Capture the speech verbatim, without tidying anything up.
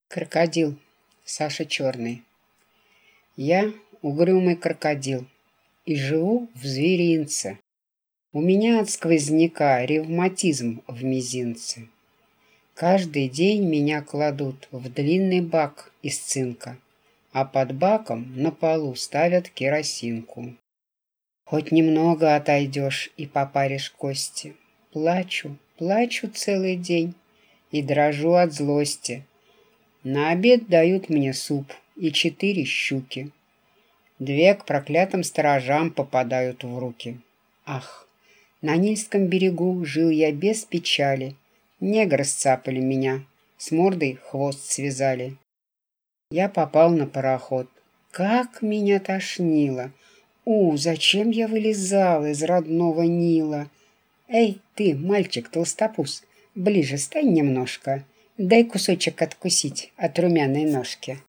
Крокодил. Саша Черный. Я угрюмый крокодил и живу в зверинце. У меня от сквозняка ревматизм в мизинце. Каждый день меня кладут в длинный бак из цинка, а под баком на полу ставят керосинку. Хоть немного отойдешь и попаришь кости. Плачу, плачу целый день и дрожу от злости. На обед дают мне суп и четыре щуки. Две к проклятым сторожам попадают в руки. Ах, на Нильском берегу жил я без печали. Негры сцапали меня, с мордой хвост связали. Я попал на пароход. Как меня тошнило! У, зачем я вылезал из родного Нила? Эй, ты, мальчик-толстопуз, ближе стань немножко. Дай кусочек откусить от румяной ножки.